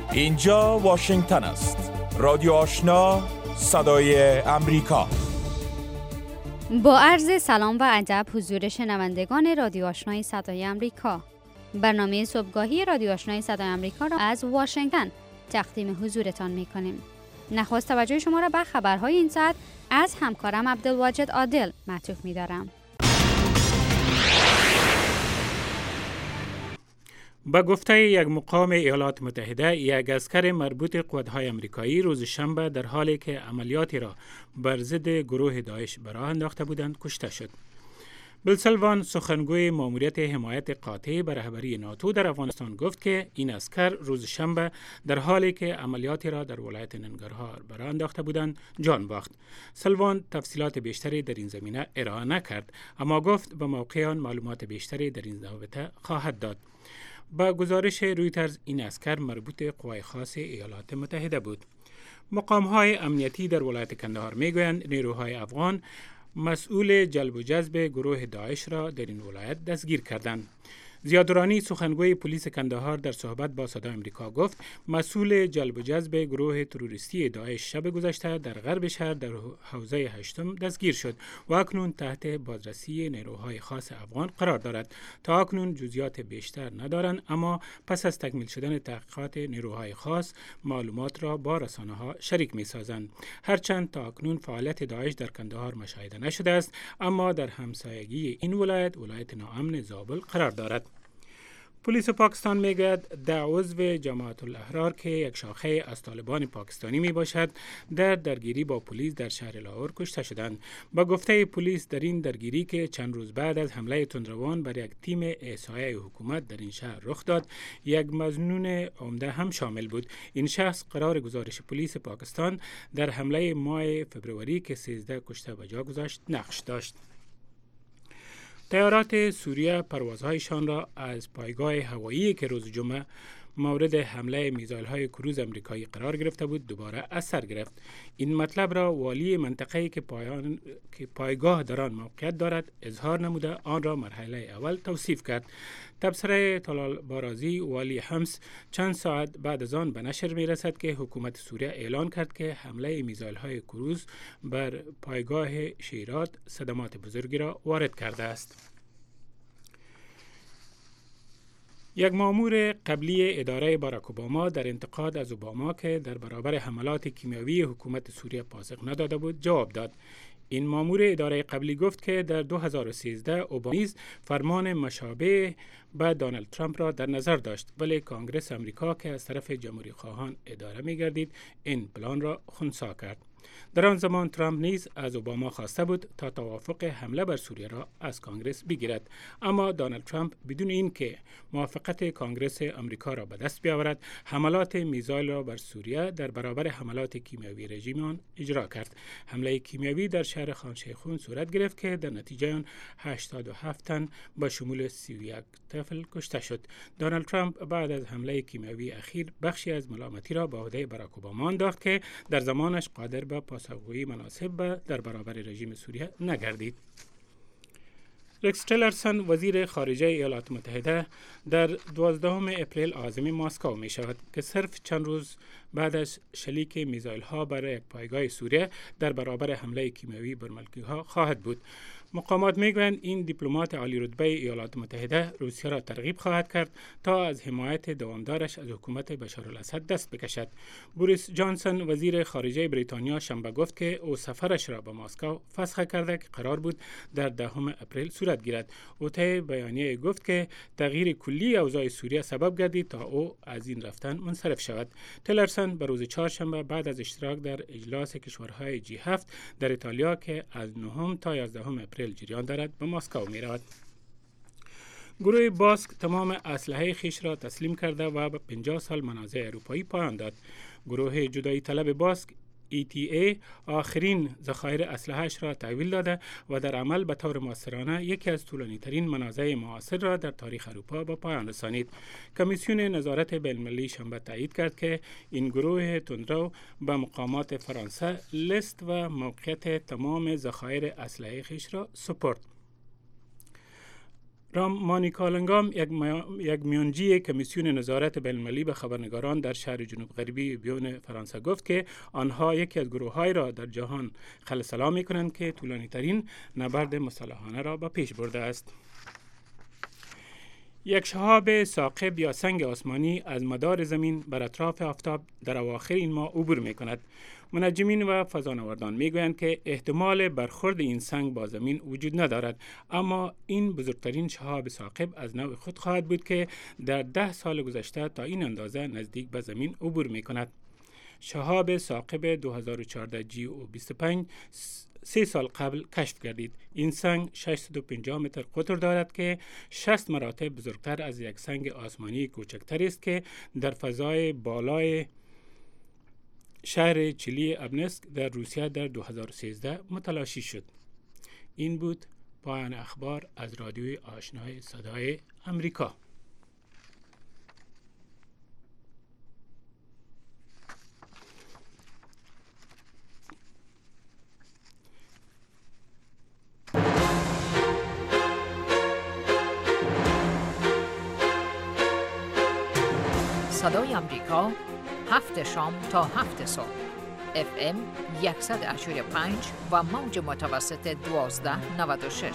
اینجا واشنگتن است. رادیو آشنا، صدای امریکا. با عرض سلام و ادب حضور شنوندگان رادیو آشنای صدای امریکا، برنامه صبحگاهی رادیو آشنای صدای امریکا را از واشنگتن تقدیم حضورتان می‌کنیم. نخست توجه شما را به خبرهای این ساعت از همکارم عبدالواجد عادل معطوف می‌دارم. به گفته یک مقام ایالات متحده، یک عسکر مربوط قوات‌های آمریکایی روز شنبه در حالی که عملیاتی را بر ضد گروه داعش به راه انداخته بودند کشته شد. بیل سلوان، سخنگوی ماموریت حمایت قاطع به رهبری ناتو در افغانستان، گفت که این عسکر روز شنبه در حالی که عملیاتی را در ولایت ننگرهار به راه انداخته بودند جان باخت. سلوان تفصیلات بیشتری در این زمینه ارائه نکرد، اما گفت به موقع آن معلومات بیشتری در این رابطه خواهد داد. با گزارش رویترز، این عسکر مربوط قوای خاص ایالات متحده بود. مقام‌های امنیتی در ولایت کندهار میگویند نیروهای افغان مسئول جلب و جذب گروه داعش را در این ولایت دستگیر کردند. زیادرانی، سخنگوی پلیس کندهار، در صحبت با صدای امریکا گفت مسئول جلب و جذب گروه تروریستی داعش شب گذشته در غرب شهر در حوزه هشتم دستگیر شد و اکنون تحت بازرسی نیروهای خاص افغان قرار دارد. تا اکنون جزئیات بیشتر ندارند، اما پس از تکمیل شدن تحقیقات نیروهای خاص معلومات را با رسانه‌ها شریک می‌سازند. هرچند تا اکنون فعالیت داعش در کندهار مشاهده نشده است، اما در همسایگی این ولایت ناامن زابل قرار دارد. پلیس پاکستان میگوید 10 عضو جماعت الاحرار که یک شاخه از طالبان پاکستانی می باشد در درگیری با پلیس در شهر لاهور کشته شدند. با گفته پلیس در این درگیری که چند روز بعد از حمله تندروان بر یک تیم احصایه حکومت در این شهر رخ داد، یک مظنون عمده هم شامل بود. این شخص قرار گزارش پلیس پاکستان در حمله ماه فبروری که 13 کشته به جا گذاشت نقش داشت. طیارات سوریه پروازهایشان را از پایگاه هوایی که روز جمعه مورد حمله میزایل‌های کروز آمریکایی قرار گرفته بود دوباره از سر گرفت. این مطلب را والی منطقه‌ای که پایگاه در آن موقعیت دارد اظهار نموده آن را مرحله اول توصیف کرد. تبصره طلال بارازی، والی حمص، چند ساعت بعد از آن به نشر می رسد که حکومت سوریه اعلان کرد که حمله میزایل‌های کروز بر پایگاه شیرات صدمات بزرگی را وارد کرده است. یک مامور قبلی اداره باراک اوباما در انتقاد از اوباما که در برابر حملات کیمیاوی حکومت سوریه پاسخ نداده بود جواب داد. این مامور اداره قبلی گفت که در 2013 اوباما نیز فرمان مشابه به دونالد ترامپ را در نظر داشت، ولی کنگره آمریکا که از طرف جمهوری خواهان اداره می گردید این پلان را خنثی کرد. در آن زمان ترامپ نیز از اوباما خواسته بود تا توافق حمله بر سوریه را از کنگره بگیرد، اما دونالد ترامپ بدون اینکه موافقت کنگره آمریکا را به دست بیاورد حملات میزایل را بر سوریه در برابر حملات کیمیاوی رژیم آن اجرا کرد. حمله کیمیاوی در شهر خان شیخون صورت گرفت که در نتیجه آن 87 تن با شمول 31 طفل کشته شد. دونالد ترامپ بعد از حمله کیمیاوی اخیر بخشی از ملامتی را به عهده باراک اوباما انداخت که در زمانش قادر به پاسخگویی مناسب در برابر رژیم سوریه نگردید. رکس تیلرسون، وزیر خارجه ایالات متحده، در 12 اپریل عازم مسکو می شود که صرف چند روز بعد از شلیک میزایل ها بر یک پایگاه سوریه در برابر حمله کیمیاوی بر ملکی ها خواهد بود. مقامات میگویند این دیپلمات عالی رتبه ایالات متحده روسیه را ترغیب خواهد کرد تا از حمایت دوامدارش از حکومت بشار الاسد دست بکشد. بوریس جانسون، وزیر خارجه بریتانیا، شنبه گفت که او سفرش را به مسکو فسخ کرده که قرار بود در 10 اپریل صورت گیرد. او طی بیانیه گفت که تغییر کلی اوضاع سوریه سبب گردید تا او از این رفتن منصرف شود. تیلرسون به روز چهارشنبه بعد از اشتراک در اجلاس کشورهای G7 در ایتالیا که از 9 تا 11 اپریل جریان دارد به مسکو می رود. گروه باسک تمام اسلحه خیش را تسلیم کرده و به 50 سال منازع اروپایی پایان داد. گروه جدایی طلب باسک ETA آخرین ذخایر اسلحه‌اش را تحویل داده و در عمل به طور مؤثرانه یکی از طولانی‌ترین منازع معاصر را در تاریخ اروپا به پایان رسانید. کمیسیون نظارت بین‌المللی شنبه تایید کرد که این گروه تندرو به مقامات فرانسه لیست و موقعیت تمام ذخایر اسلحه خویش را سپرد. رام مانیکالنگام یک میانجی کمیسیون نظارت بین‌المللی به خبرنگاران در شهر جنوب غربی بیون فرانسه گفت که آنها یکی از گروه‌های را در جهان خلسلا می‌کنند که طولانی‌ترین نبرد مسلحانه را به پیش برده است. یک شهاب ثاقب یا سنگ آسمانی از مدار زمین بر اطراف آفتاب در اواخر این ماه عبور می‌کند. منجمین و فضانوردان میگویند که احتمال برخورد این سنگ با زمین وجود ندارد، اما این بزرگترین شهاب ثاقب از نوع خود خواهد بود که در 10 سال گذشته تا این اندازه نزدیک به زمین عبور می‌کند. شهاب ثاقب 2014 GO25 3 سال قبل کشف گردید. این سنگ 650 متر قطر دارد که 60 مراتب بزرگتر از یک سنگ آسمانی کوچکتر است که در فضای بالای شهر چیلی ابنسک در روسیه در 2013 متلاشی شد. این بود پایان اخبار از رادیوی آشنای صدای امریکا. صدای امریکا 7 شام تا 7 صبح FM 100.5 و موج متوسط 1296.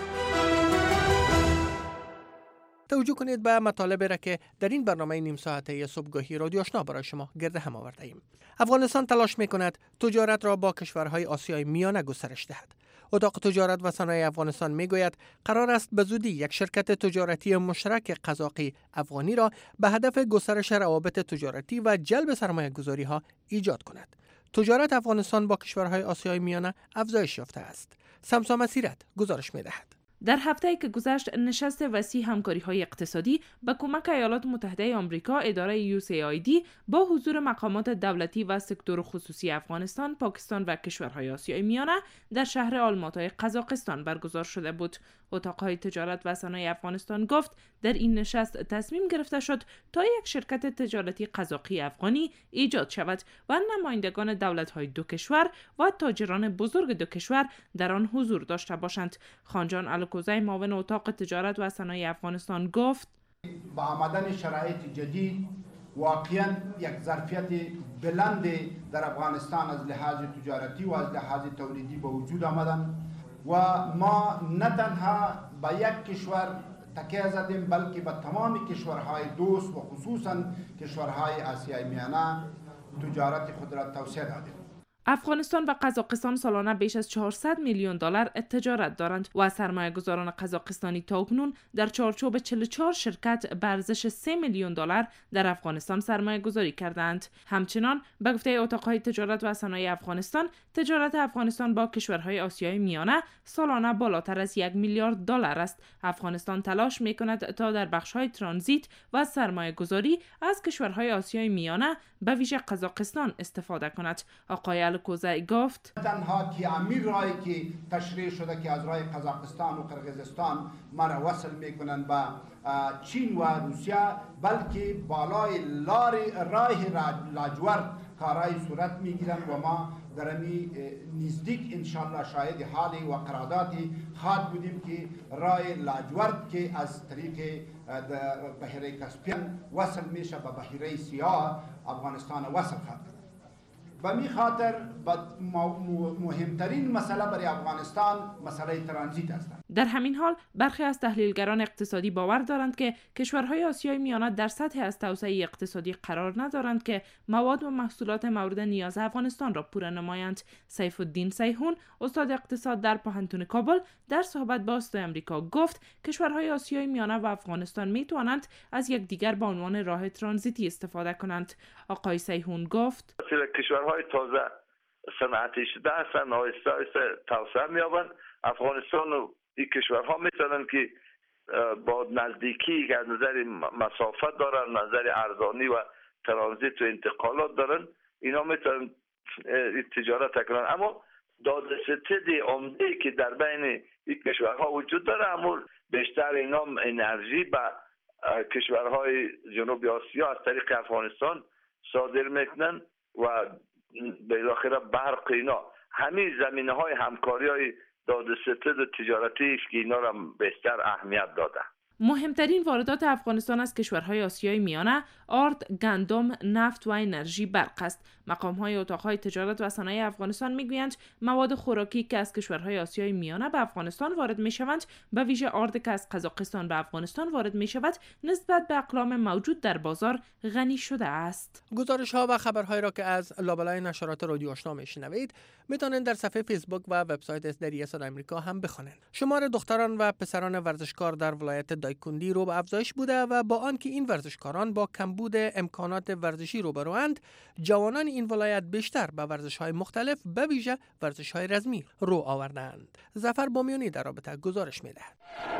توجه کنید به مطالب را که در این برنامه نیم ساعته صبحگاهی رادیو آشنا برای شما گرد هم آورده ایم. افغانستان تلاش می‌کند تجارت را با کشورهای آسیای میانه گسترش دهد. اتاق تجارت و صنایع افغانستان میگوید قرار است به زودی یک شرکت تجارتی مشترک قزاقی افغانی را به هدف گسترش روابط تجارتی و جلب سرمایه‌گذاری‌ها ایجاد کند. تجارت افغانستان با کشورهای آسیای میانه افزایش یافته است. سمسا مسیرت گزارش می‌دهد. در هفته‌ای که گذشت نشست وسیع همکاری‌های اقتصادی با کمک ایالات متحده آمریکا اداره USAID با حضور مقامات دولتی و سکتور خصوصی افغانستان، پاکستان و کشورهای آسیای میانه در شهر آلماتای قزاقستان برگزار شده بود. اتاق‌های تجارت و صنایع افغانستان گفت در این نشست تصمیم گرفته شد تا یک شرکت تجارتی قزاقی افغانی ایجاد شود و نمایندگان دولت‌های دو کشور و تاجران بزرگ دو کشور در آن حضور داشته باشند. خانجان الکوزی معاون اتاق تجارت و صنایع افغانستان گفت با آمدن شرایط جدید واقعا یک ظرفیت بلند در افغانستان از لحاظ تجارتی و از لحاظ تولیدی به وجود آمدن و ما نه تنها به یک کشور تکیه زدیم بلکه به تمام کشورهای دوست و خصوصا کشورهای آسیای میانه تجارت خود را توسعه دادیم. افغانستان و قزاقستان سالانه بیش از 400 میلیون دلار تجارت دارند و سرمایه‌گذاران قزاقستانی تاکنون در چارچوب 44 شرکت به ارزش 3 میلیون دلار در افغانستان سرمایه‌گذاری کردند. همچنان به گفته اتاق‌های تجارت و صنایع افغانستان، تجارت افغانستان با کشورهای آسیای میانه سالانه بالاتر از 1 میلیارد دلار است. افغانستان تلاش می‌کند تا در بخش‌های ترانزیت و سرمایه‌گذاری از کشورهای آسیای میانه به ویژه قزاقستان استفاده کند. آقای الکوزی گفت تنها که امیر راهی که تشریح شده که از راه قزاقستان و قرقیزستان ما را وصل میکنند به چین و روسیه، بلکه بالای راه لاجورد کارهای صورت میگیرند و ما در امی نزدیک انشاءالله شاهد حالی و قراردادی خواهد بودیم که راه لاجورد که از طریق بحیره کاسپین وصل میشه به بحیره سیاه افغانستان وصل خواهد. به می خاطر مهمترین مسئله برای افغانستان مسئله ترانزیت است. در همین حال برخی از تحلیلگران اقتصادی باور دارند که کشورهای آسیای میانه در سطح از توسعه اقتصادی قرار ندارند که مواد و محصولات مورد نیاز افغانستان را پوره نمایند. سیف الدین سیحون، استاد اقتصاد در پوهنتون کابل، در صحبت با صدای آمریکا گفت کشورهای آسیای میانه و افغانستان می توانند از یکدیگر به عنوان راه ترانزیتی استفاده کنند. آقای سیحون گفت کشورهای تازه صنعتی شده هستند، آهسته آهسته توسعه می‌یابند. افغانستان و این کشورها میتونن که با نزدیکی که از نظر مسافت دارن، نظر ارزانی و ترانزیت و انتقالات دارن، اینا میتونن تجارت کنن. اما دادستد عمده که در بین این کشورها وجود داره، اما بیشتر اینا انرژی به کشورهای جنوب آسیا از طریق افغانستان صادر میکنن و بالاخره برق اینا. همین زمینه‌های همکاری‌های دادستد تجارتی است که اینا را بیشتر اهمیت داده. مهمترین واردات افغانستان از کشورهای آسیای میانه آرد، گندم، نفت و انرژی برق است. مقام‌های اتاق‌های تجارت و صنایع افغانستان میگویند مواد خوراکی که از کشورهای آسیای میانه به افغانستان وارد میشوند، به ویژه آرد که از قزاقستان به افغانستان وارد میشود، نسبت به اقلام موجود در بازار غنی شده است. گزارش‌ها و خبرهای را که از لابلای نشرات رادیو آشنا میشنوید میتونید در صفحه فیسبوک و وبسایت دری صدای آمریکا هم بخونید. شمار دختران و پسران ورزشکار در ولایت دایکندی رو به افزایش بوده و با آنکه این ورزشکاران با کمبود امکانات ورزشی روبروند، جوانان این ولایت بیشتر به ورزش‌های مختلف به ویژه ورزش‌های رزمی رو آوردند. ظفر بامیانی در رابطه گزارش می‌دهد.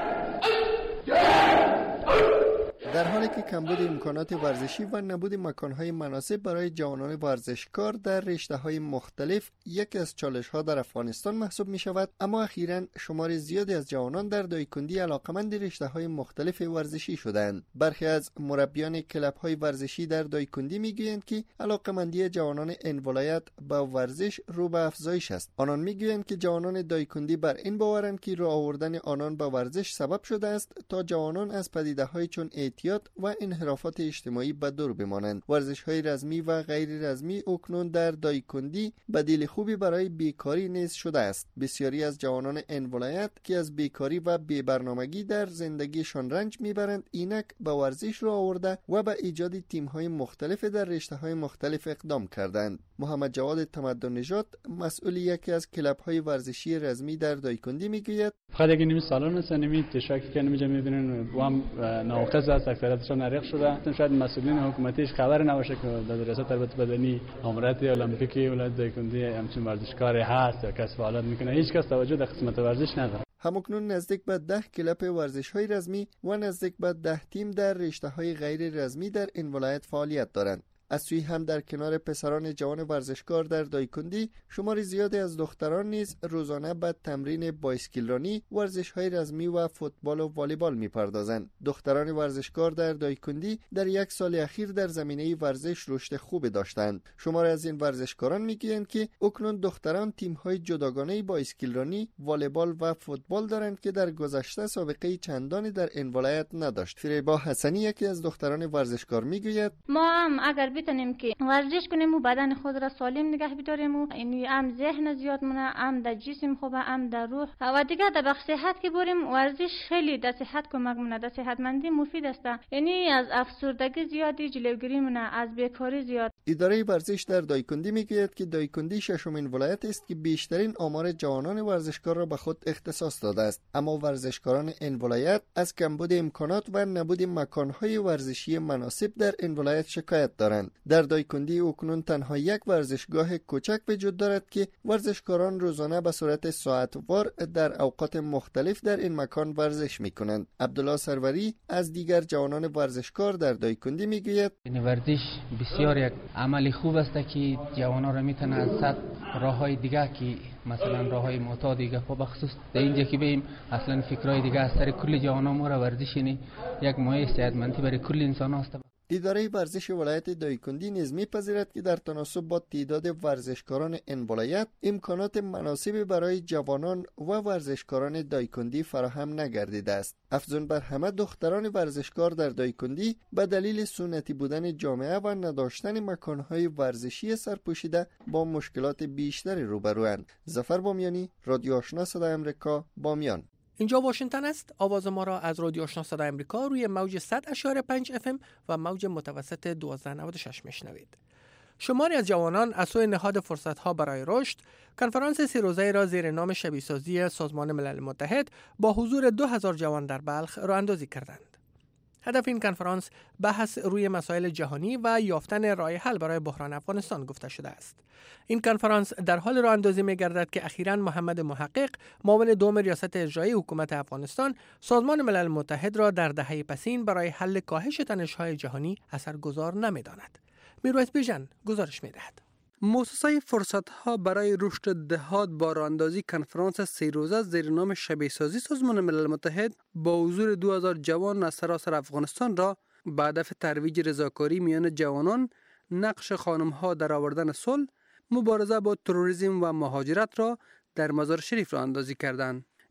در حالی که کمبود امکانات ورزشی و نبود مکانهای مناسب برای جوانان ورزشکار در رشته‌های مختلف یکی از چالش‌ها در افغانستان محسوب می‌شود، اما اخیراً شمار زیادی از جوانان در دایکندی علاقمند رشته‌های مختلف ورزشی شدند. برخی از مربیان کلب‌های ورزشی در دایکندی می‌گویند که علاقمندی جوانان این ولایت با ورزش رو به افزایش است. آنان می‌گویند که جوانان دایکندی بر این باورند که راه آوردن آنان به ورزش سبب شده است تا جوانان از پدیده‌های چون اعتیاد و انحرافات اجتماعی به دور بمانند. ورزش‌های رزمی و غیر رزمی اکنون در دایکندی بدیل خوبی برای بیکاری نیز شده است. بسیاری از جوانان این ولایت که از بیکاری و بی‌برنامگی در زندگیشان رنج میبرند، اینک به ورزش را آورده و به ایجاد تیم‌های مختلف در رشته‌های مختلف اقدام کردند. محمد جواد تمدن نژاد، مسئول یکی از کلب‌های ورزشی رزمی در دایکندی میگوید: فقط یک نیم سالن است، نمی تشکیل که نمی‌جا می‌بینن و هم ناقص است، اکثریتشون عریق شده. شاید مسئولین حکومتیش خبر نباشه که در ریاست تربیت بدنی امارات المپیکی ولایت دایکندی همچین ورزشکاری هست یا کسب فعالیت میکنه. هیچ کس توجه در قسمت ورزش نداره. همکنون نزدیک به 10 کلب ورزش‌های رزمی و نزدیک به 10 تیم در رشته‌های غیر رزمی در این ولایت فعالیت دارند. از سوی هم در کنار پسران جوان ورزشکار در دایکندی، شمار زیادی از دختران نیز روزانه به تمرین بایسکلرانی، ورزش‌های رزمی و فوتبال و والیبال می‌پردازند. دختران ورزشکار در دایکندی در یک سال اخیر در زمینه ورزش رشد خوبی داشتند. شمار از این ورزشکاران میگویند که اکنون دختران تیم‌های جداگانه بایسکلرانی، والیبال و فوتبال دارند که در گذشته سابقه چندانی در این ولایت نداشت. فریبا حسنی یکی از دختران ورزشکار میگوید: ما هم اگر بتونیم که ورزش کنیم و بدن خود را سالم نگه بداریم و یعنی هم ذهن زیاد مونه، هم در جسم خوبه، هم در روح و دیگه در بخش صحت که بریم، ورزش خیلی در صحت کمک مونه، در صحتمندی مفید است. یعنی از افسردگی زیادی جلوگیری مونه، از بیکاری زیاد. اداره ورزش در دایکندی میگوید که دایکندی ششمین ولایت است که بیشترین آمار جوانان ورزشکار را به خود اختصاص داده است، اما ورزشکاران این ولایت از کمبود امکانات و نبود مکانهای ورزشی مناسب در این ولایت شکایت دارند. در دایکندی اکنون تنها یک ورزشگاه کوچک وجود دارد که ورزشکاران روزانه به صورت ساعتوار در اوقات مختلف در این مکان ورزش میکنند. عبدالله سروری از دیگر جوانان ورزشکار در دایکندی میگوید: این ورزش بسیار یک عملی خوب است که جوانان را میتونه از صد راههای دیگه که مثلا راههای معتاد دیگه به خصوص در اینجا که بیم اصلا فکرای دیگه از سر کل جوانان ما را ورزش یک مایه صحتمندی برای کل انسان است. اداره ورزش ولایت دایکندی نیز می‌پذیرد که در تناسب با تعداد ورزشکاران این ولایت امکانات مناسبی برای جوانان و ورزشکاران دایکندی فراهم نگردیده است. افزون بر همه دختران ورزشکار در دایکندی به دلیل سنتی بودن جامعه و نداشتن مکانهای ورزشی سرپوشیده با مشکلات بیشتری روبروند. ظفر بامیانی، رادیو آشنا صدای آمریکا، بامیان. اینجا واشنگتن است. آواز ما را از رادیو آشنا صدای آمریکا روی موج 100.5 FM و موج متوسط 1296 میشنوید. شماری از جوانان از سوی نهاد فرصت‌ها برای رشد کنفرانس 3 روزه را زیر نام شبیه‌سازی سازمان ملل متحد با حضور 2000 جوان در بلخ راه اندازی کردند. هدف این کنفرانس بحث روی مسائل جهانی و یافتن راه حل برای بحران افغانستان گفته شده است. این کنفرانس در حال راه اندازی می‌گردد که اخیراً محمد محقق، معاون دوم ریاست اجرایی حکومت افغانستان، سازمان ملل متحد را در دهه پسین برای حل کاهش تنش‌های جهانی اثرگذار نمی‌داند. میرویس بیژن گزارش می‌دهد. مؤسسه فرصت‌ها برای رشد دهات با راه‌اندازی کنفرانس 3 روزه زیر نام شبیه‌سازی سازمان ملل متحد با حضور 2000 جوان از سراسر افغانستان را به هدف ترویج رضاکاری میان جوانان، نقش خانم‌ها در آوردن صلح، مبارزه با تروریسم و مهاجرت را در مزار شریف راه اندازی کردند.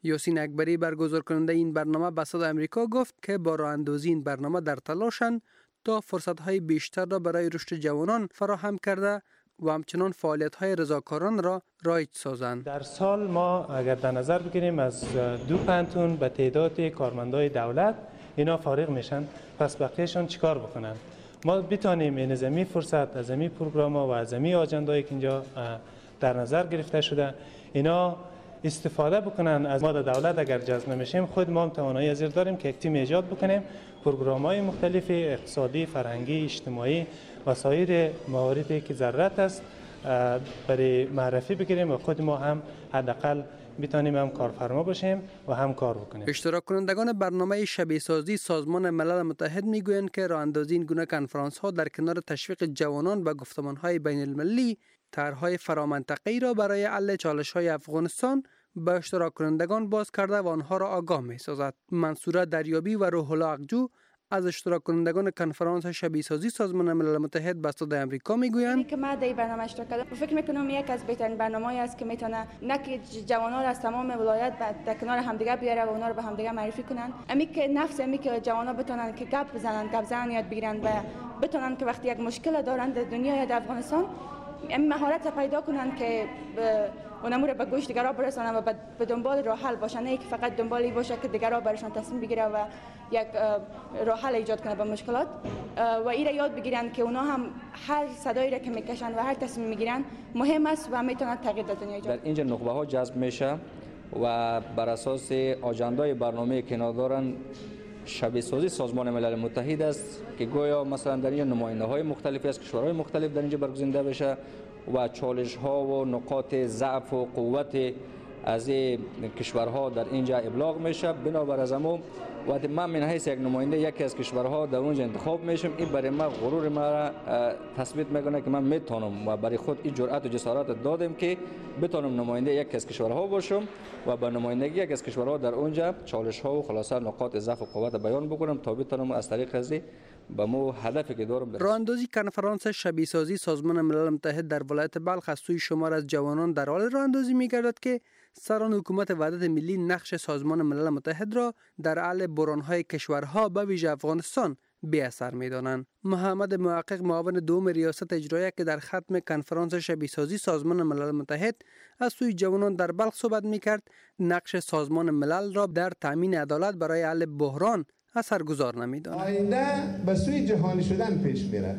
یاسین اکبری برگزار کننده این برنامه به صدای آمریکا گفت که با راه اندازی این برنامه در تلاشند تا فرصت‌های بیشتر را برای رشد جوانان فراهم کرده و همچنان فعالیت‌های رضاکاران را رایج سازند. در سال ما اگر در نظر بگیریم از 2 پانتون به تعداد کارمندای دولت اینا فارغ میشن، پس بقیهشان چیکار بکنن؟ ما بتانیم این زمین فرصت از زمین پروگرام‌ها و از زمین آجندایی که اینجا در نظر گرفته شده اینا استفاده بکنن از ما در دولت. اگر جذب نمیشیم خود ما هم توانایی از داریم که یک تیم ایجاد بکنیم، پروگرام‌های مختلف اقتصادی، فرهنگی، اجتماعی و سایر مواردی که ضرورت است برای معرفی بگیریم و خود ما هم حداقل بتانیم هم کارفرما باشیم و هم کار بکنیم. اشتراک کنندگان برنامه شبیه سازی سازمان ملل متحد میگویند که راه اندازی این گونه کنفرانس ها در کنار تشویق جوانان به گفتمان های بین المللی طرح‌های فرامنطقه‌ای را برای حل چالش‌های افغانستان به اشتراک کنندگان باز کرده و آنها را آگاه می‌سازد. منصوره دریابی و روح الله اقجو از اشتراک کنندگان کنفرانس شبیه سازی سازمان ملل متحد به صدای آمریکا میگویند که ما در برنامه اشتراک کردم و فکر میکنم یک از بهترین برنامه‌ای است که میتونه نک جوانان را از تمام ولایت در کنار همدیگه بیاره و اونا رو به همدیگه معرفی کنن. امی که نفس امی که جوانان بتونن که گپ بزنن یاد بگیرن و بتونن که وقتی یک مشکل دارن در دنیا یا در افغانستان این مهارت پیدا کنن که اونمو رو به گوش دیگرها برسانن و به دنبال راه حل باشن، نه که فقط دنبالی باشه که دیگرها برشان تصمیم بگیره و یک راه حل ایجاد کنه به مشکلات و این را یاد بگیرن که اونا هم هر صدایی را که میکشن و هر تصمیم میگیرن مهم است و میتونن تغییر در دنیا ایجاد. در اینجا نخبه ها جذب میشه و بر اساس آجندای برنامه که دارن شبیه سازی سازمان ملل متحد است که گویا مثلا در اینجا نماینده های مختلفی از کشورهای مختلف در اینجا برگزیده بشه و چالش ها و نقاط ضعف و قوت از کشورها در اینجا ابلاغ میشه. بنابر از امو وقتی من من حیث یک نماینده یکی از کشورها در اونجا انتخاب میشم، این برای من غرور ما را تثبیت میکنه که من میتونم و برای خود این جرأت و جسارت دادم که بتونم نماینده یکی از کشورها باشم و با نمایندگی یکی از کشورها در اونجا چالش ها و خلاصه نقاط ضعف و قوت بیان بکنم تا بتونم از طریق از به مو هدفی که دارم برسم. راه اندازی کنفرانس شبیه سازی سازمان ملل متحد در ولایت بلخ از سوی شمار از جوانان در حال راه اندازی می‌گردد که سران حکومت وحدت ملی نقش سازمان ملل متحد را در حل بحران‌های کشورها به ویژه افغانستان بی اثر می‌دانند. محمد محقق معاون دوم ریاست اجراییه که در ختم کنفرانس شبیه سازی سازمان ملل متحد از سوی جوانان در بلخ صحبت می‌کرد، نقش سازمان ملل را در تامین عدالت برای حل بحران اثرگذار نمی‌داند. آینده به سوی جهانی شدن پیش میره.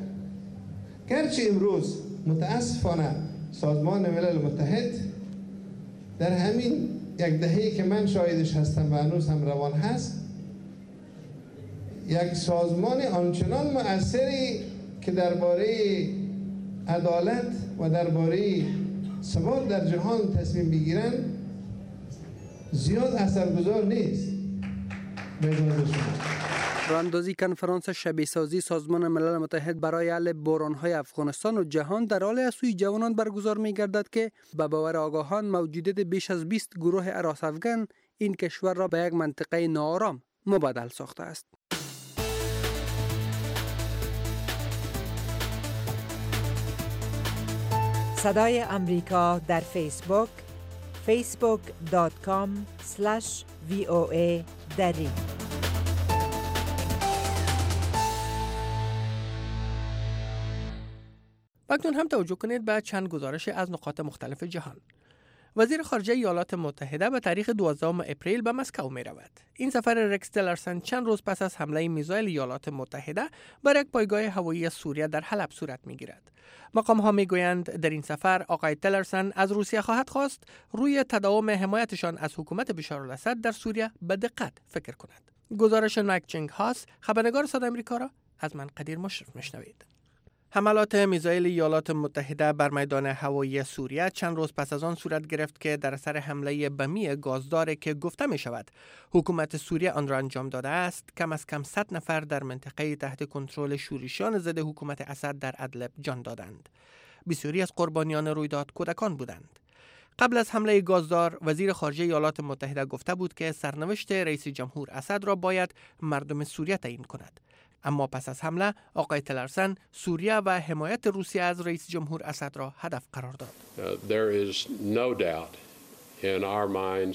گرچه امروز متاسفانه سازمان ملل متحد در همین یک دهه‌ای که من شاهدش هستم و هنوز هم روان هست، یک سازمان آنچنان مؤثری که درباره عدالت و درباره ثبات در جهان تصمیم بگیرن زیاد اثرگذار نیست. راه اندازی کنفرانس شبیه سازی سازمان ملل متحد برای حل بحران‌های افغانستان و جهان در حال از سوی جوانان برگزار می‌گردد که به باور آگاهان موجودیت بیش از 20 گروه هراس افغان این کشور را به یک منطقه ناآرام مبدل ساخته است. صدای امریکا در فیسبوک facebook.com/VOA دری. اکنون هم توجه کنید به چند گزارش از نقاط مختلف جهان. وزیر خارجه ایالات متحده به تاریخ 12 اپریل به مسکو می رود. این سفر رکس تیلرسن چند روز پس از حمله میزایل ایالات متحده بر یک پایگاه هوایی سوریه در حلب صورت می گیرد. مقام ها می گویند در این سفر آقای تیلرسن از روسیه خواهد خواست روی تداوم حمایتشان از حکومت بشارالاسد در سوریه به دقت فکر کند. گزارش مایک چینگ هاس، خبرنگار صدای آمریکا را از من قدیر مشرف میشنوید. حملات میزایل ایالات متحده بر میدان هوایی سوریه چند روز پس از آن صورت گرفت که در اثر حمله بمی گازدار که گفته می شود حکومت سوریه آن را انجام داده است، کم از کم 100 نفر در منطقه تحت کنترل شورشیان ضد حکومت اسد در ادلب جان دادند. بسیاری از قربانیان رویداد کودکان بودند. قبل از حمله گازدار، وزیر خارجه ایالات متحده گفته بود که سرنوشت رئیس جمهور اسد را باید مردم سوریه تعیین کند. اما پس از حمله آقای تیلرسن سوریه و حمایت روسیه از رئیس جمهور اسد را هدف قرار داد. There is no doubt in our minds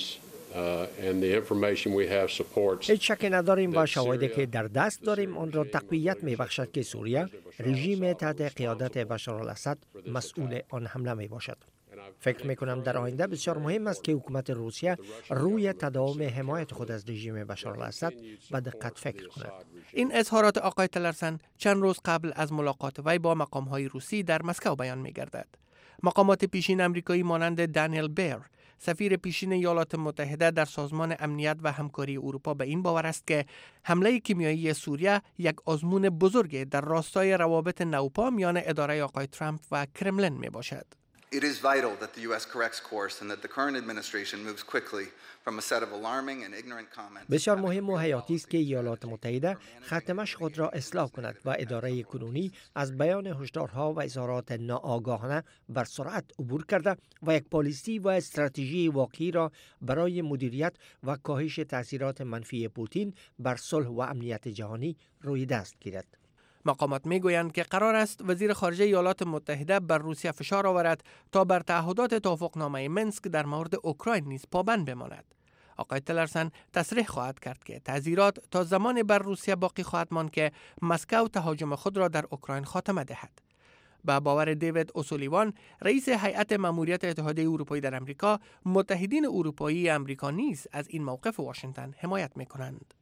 هیچ شکی نداریم و شواهدی که در دست داریم آن را تقویت می‌بخشد که سوریه رژیم تحت قیادت بشار الاسد مسئول آن حمله میباشد. فکر میکنم در آینده بسیار مهم است که حکومت روسیه روی تداوم حمایت خود از رژیم بشار الاسد به دقت فکر کند. این اظهارات آقای تلرسن چند روز قبل از ملاقات وی با مقام‌های روسی در مسکو بیان می‌گردد. مقامات پیشین آمریکایی مانند دانیل بیر، سفیر پیشین ایالات متحده در سازمان امنیت و همکاری اروپا، به این باور است که حمله کیمیایی سوریه یک آزمون بزرگ در راستای روابط نوپا میان اداره آقای ترامپ و کرملین میباشد. It is vital that the U.S. corrects course and that the current administration moves quickly from a set of alarming and ignorant comments. بسیار مهم و حیاتی است که ایالات متحده خط مشی خود را اصلاح کند و اداره کنونی از بیان هشدارها و اظهارات ناآگاهانه بر سرعت عبور کرده و یک پالیسی و استراتژی واقعی را برای مدیریت و کاهش تاثیرات منفی پوتین بر صلح و امنیت جهانی روی دست گیرد. مقامات میگویند که قرار است وزیر خارجه ایالات متحده بر روسیه فشار آورد تا بر تعهدات توافقنامه منسک در مورد اوکراین نیز پابند بماند. آقای تلرسن تصریح خواهد کرد که تعزیرات تا زمان بر روسیه باقی خواهد ماند که مسکو تهاجم خود را در اوکراین خاتمه دهد. به باور دیوید اوسولیوان، رئیس هیئت ماموریت اتحادیه اروپایی در آمریکا، متحدین اروپایی آمریکا نیز از این موقف واشنگتن حمایت می‌کنند.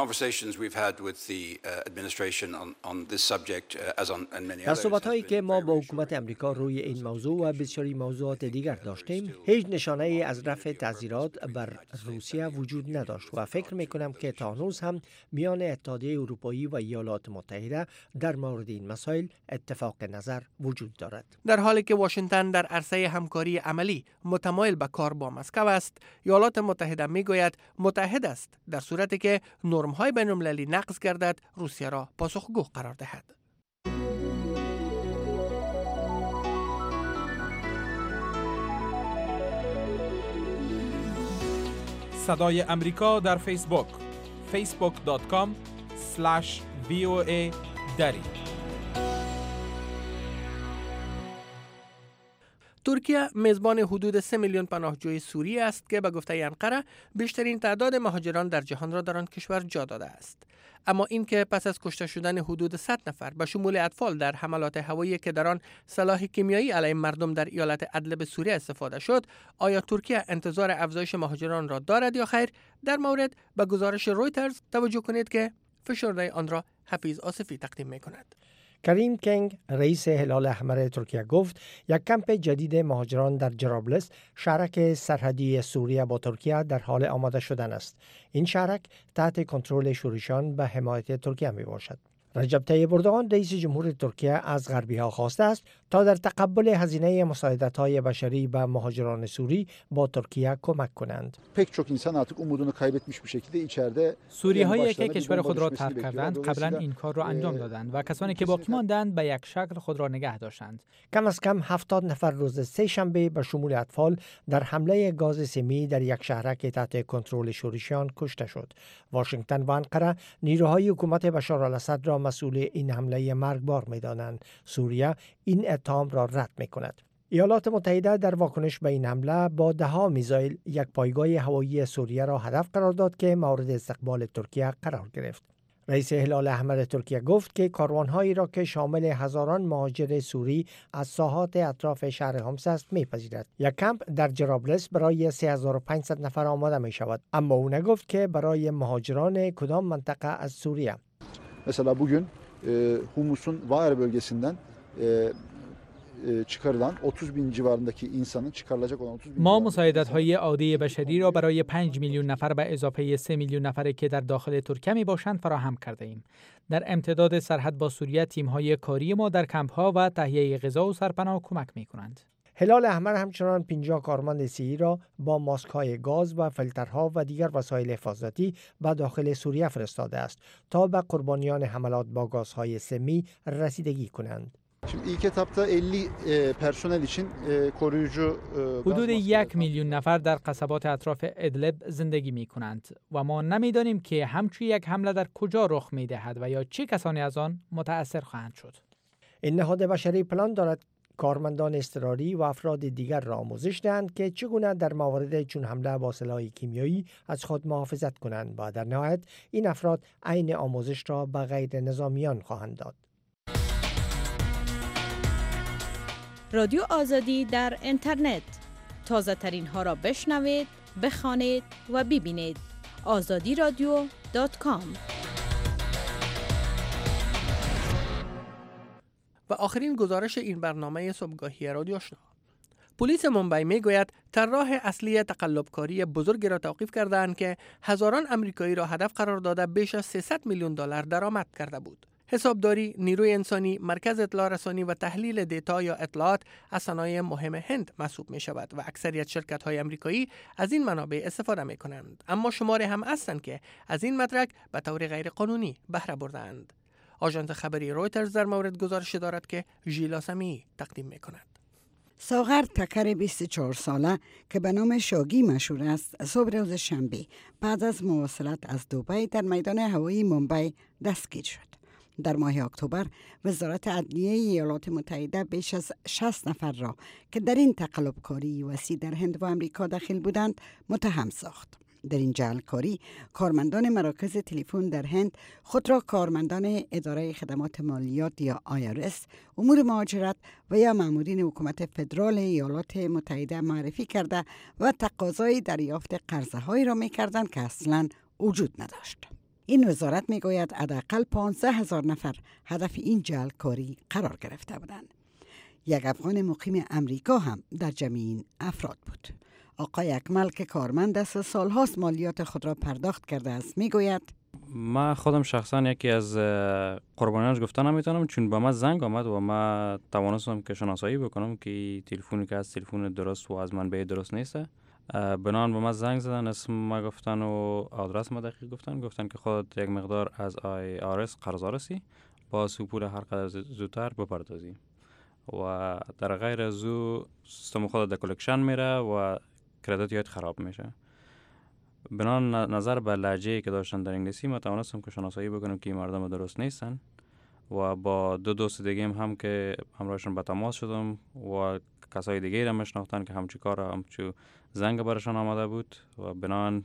در صحبت‌هایی که ما با حکومت امریکا روی این موضوع و بسیاری موضوعات دیگر داشتیم، هیچ نشانه‌ای از رفع تعزیرات بر روسیه وجود نداشت و فکر می‌کنم که تا هنوز هم میان اتحادیه اروپایی و ایالات متحده در مورد این مسائل اتفاق نظر وجود دارد. در حالی که واشنگتن در عرصه همکاری عملی متمایل به کار با مسکو است، ایالات متحده می‌گوید متحد است در صورتی که نرم‌های بین‌المللی نقض گردد روسیه را پاسخگو قرار دهد. صدای امریکا در فیسبوک facebook.com/VOA دری. ترکیه میزبان حدود 3 میلیون پناهجوی سوری است که به گفته انقره بیشترین تعداد مهاجران در جهان را در آن کشور جا داده است. اما این که پس از کشته شدن حدود 100 نفر به شمول اطفال در حملات هوایی که در آن سلاح کیمیایی علیه مردم در ایالت ادلب سوریه استفاده شد، آیا ترکیه انتظار افزایش مهاجران را دارد یا خیر؟ در مورد به گزارش رویترز توجه کنید که فشرده آن را حفیظ آصفی تقدیم می‌کند. کریم کنگ، رئیس هلال احمر ترکیه، گفت یک کمپ جدید مهاجران در جرابلس، شهرک سرحدی سوریه با ترکیه، در حال آماده شدن است. این شهرک تحت کنترل شورشیان به حمایت ترکیه می باشد. رجب طیب اردوغان، رئیس جمهور ترکیه، از غربی‌ها خواسته است تا در تقبل هزینه مساعدت‌های بشری به مهاجران سوری با ترکیه کمک کنند. سوری‌هایی که کشور خود را ترک کردند قبلا این کار را انجام دادند و کسانی که باقی ماندند به یک شکل خود را نگه داشتند. کم از کم 70 نفر روز سه‌شنبه به شمول اطفال در حمله گاز سمی در یک شهرک تحت کنترل شورشیان کشته شد. واشنگتن و انقره نیروهای حکومت بشار الاسد را مسئول این حمله مرگبار می‌دانند. سوریه این اتهام را رد می‌کند. ایالات متحده در واکنش به این حمله با 10 میزایل یک پایگاه هوایی سوریه را هدف قرار داد که مورد استقبال ترکیه قرار گرفت. رئیس هلال احمر ترکیه گفت که کاروان‌هایی را که شامل هزاران مهاجر سوری از ساحات اطراف شهر حمص است می‌پذیرد. یک کمپ در جرابلس برای 3500 نفر آماده می‌شود، اما او نگفت که برای مهاجران کدام منطقه از سوریه. Mesela bugün Humus'un Vaer bölgesinden çıkarılan 30,000 civarındaki insanın çıkarılacak olan 30,000 ما مساعدت‌های عادی بشری را برای 5 میلیون نفر به اضافه 3 میلیون نفری که در داخل ترکیه میباشند فراهم کرده ایم. در امتداد سرحد با سوریه تیم‌های کاری ما در کمپ‌ها و تهیه غذا و سرپناه کمک می‌کنند. هلال احمر همچنان 50 کارمند صحی را با ماسک‌های گاز و فیلترها و دیگر وسایل حفاظتی به داخل سوریه فرستاده است تا به قربانیان حملات با گازهای سمی رسیدگی کنند. Şimdi ilk etapta 50 personel için koruyucu حدود 1 میلیون نفر در قصبات اطراف ادلب زندگی می کنند و ما نمی‌دانیم که همچون یک حمله در کجا رخ می‌دهد و یا چه کسانی از آن متأثر خواهند شد. این نهاد بشری پلان دارد کارمندان اضطراری و افراد دیگر را آموزش دهند که چگونه در موارد چون حمله با سلاح کیمیایی از خود محافظت کنند و در نهایت این افراد عین آموزش را به غیر نظامیان خواهند داد. رادیو آزادی در اینترنت، تازه ترین ها را بشنوید، بخوانید و ببینید. azadiradio.com. و آخرین گزارش این برنامه صبحگاهی رادیو آشنا. پلیس ممبئی میگوید طراح اصلی تقلبکاری بزرگی را توقیف کردند که هزاران امریکایی را هدف قرار داده بیش از 300 میلیون دلار درآمد کرده بود. حسابداری، نیروی انسانی، مرکز اطلاع رسانی و تحلیل دیتا یا اطلاعات از صنایع مهم هند محسوب می شود و اکثریت شرکت های امریکایی از این منابع استفاده می کنند. اما شماری هم هستند که از این مدرک به طور غیر قانونی بهره بردند. آژانس خبری رویترز در مورد گزارش دارد که ژیلا سمیعی تقدیم می کند. ساغر تکر 24 ساله که به نام شاگی مشهور است، صبح روز شنبه بعد از مواصلت از دبی در میدان هوایی ممبئی دستگیر شد. در ماه اکتبر وزارت عدلیه ایالات متحده بیش از 60 نفر را که در این تقلبکاری وسیع در هند و امریکا داخل بودند متهم ساخت. در این جعلکاری کارمندان مراکز تلفن در هند خود را کارمندان اداره خدمات مالیات یا IRS، امور مهاجرت و یا مامورین حکومت فدرال ایالات متحده معرفی کرده و تقاضای دریافت قرضه‌هایی را می‌کردند که اصلاً وجود نداشت. این وزارت میگوید حداقل 15,000 نفر هدف این جعلکاری قرار گرفته بودند. یک افغان مقیم امریکا هم در جمع این افراد بود. آقای اکمل که کارمند است سالهاست مالیات خود را پرداخت کرده است میگوید ما خودم شخصا یکی از قربانیانش گفتن نمیتونم، چون به من زنگ آمد و ما توانستم که شناسایی بکنم که تلفنی که از تلفن درست و از منبع درست نیست. بنان به ما زنگ زدن، اسم ما گفتن و آدرس ما دقیق گفتن که خودت یک مقدار از IRS قرضا رسی با پول هر قدر زودتر بپردازی و در غیر از او سیستم خود در کلکشن میره و کردیت یاد خراب میشه. بنان نظر به لهجه‌ای که داشتن در انگلیسی ما توانستم که شناسایی بکنم که این مردم درست نیستن و با دو دوست دیگه هم که همراهشون به تماس شدم و کسای دیگه را میشناختن که همچی کار همچو زنگ برشان آمده بود و بنان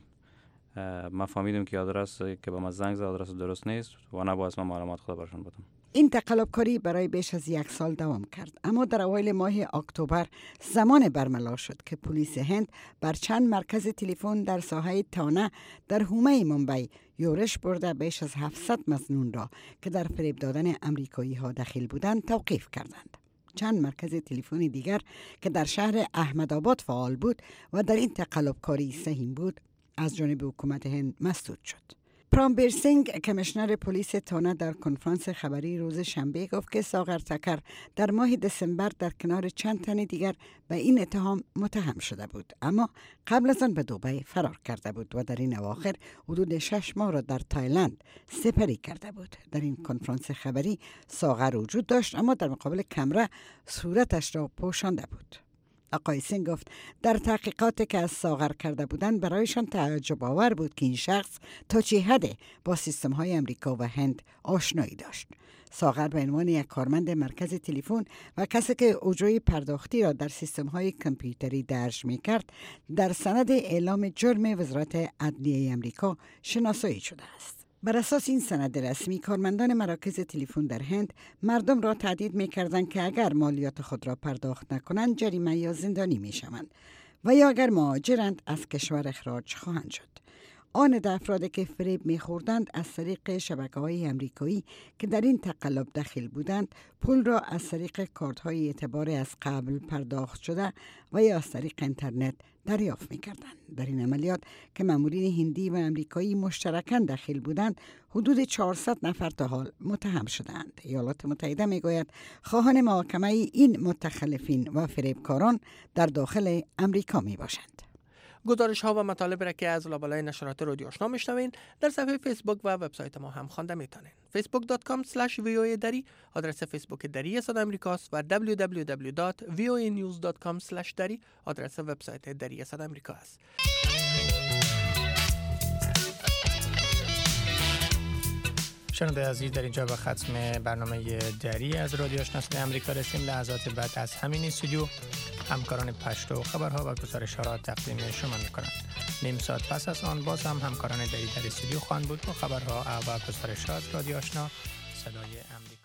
ما فهمیدم که آدرس که به ما زنگ زد آدرس درست نیست و نباید ما معلومات خود برشان بدم. این تقلبکاری برای بیش از 1 سال دوام کرد، اما در اوایل ماه اکتبر زمان برملا شد که پلیس هند بر چند مرکز تلفن در ساحه تانه در حومه ممبئی یورش برده بیش از 700 مظنون را که در فریب دادن امریکایی ها دخیل بودند توقیف کردند. چند مرکز تلفنی دیگر که در شهر احمدآباد فعال بود و در این تقلبکاری سهیم بود از جانب حکومت هند مسدود شد. پرامبیر سینگ کمیشنر پلیس تانه در کنفرانس خبری روز شنبه گفت که ساغر تکر در ماه دسامبر در کنار چند تن دیگر به این اتهام متهم شده بود، اما قبل از آن به دبی فرار کرده بود و در این اواخر حدود 6 ماه را در تایلند سپری کرده بود. در این کنفرانس خبری ساغر وجود داشت اما در مقابل کامرا صورتش را پوشانده بود. آقای سینگ گفت در تحقیقاتی که از ساغر کرده بودند برایشان تعجب آور بود که این شخص تا چه حد با سیستم های امریکا و هند آشنایی داشت. ساغر به عنوان یک کارمند مرکز تلفن و کسی که اجرای پرداختی را در سیستم های کامپیوتری درج می کرد در سند اعلام جرم وزارت عدلیه امریکا شناسایی شده است. بر اساس این سند رسمی کارمندان مراکز تلفن در هند مردم را تهدید می‌کردند که اگر مالیات خود را پرداخت نکنند جریمه یا زندانی می‌شوند و یا اگر مهاجرند از کشور اخراج خواهند شد. آن افرادی که فریب می‌خوردند از طریق شبکه‌های امریکایی که در این تقلب داخل بودند پول را از طریق کارت‌های اعتبار از قبل پرداخت شده و یا از طریق اینترنت دریافت می‌کردند. در این عملیات که مامورین هندی و امریکایی مشترکاً داخل بودند حدود 400 نفر تا حال متهم شدند. ایالات متحده میگوید خواهان محاکمه این متخلفین و فریبکاران در داخل امریکا میباشند. گزارش ها و مطالب را که از لابلای نشرات رادیو آشنا میشنوین در صفحه فیسبوک و وبسایت ما هم خوانده میتونین. facebook.com/voa dari آدرس فیسبوک دری صدا امریکاست و www.voanews.com/dari آدرس وبسایت دری صدا امریکا است. شنونده عزیز، در اینجا به ختم برنامه دری از رادیو آشنا صدای آمریکا رسیم. لحظات بعد از همین استودیو همکاران پشت و خبرها و گزارش‌ها را تقدیم شما می‌کنند. نیم ساعت پس از آن باز هم همکاران دری در استودیو خواهند بود با خبرها و گزارش‌ها از رادیو آشنا صدای آمریکا.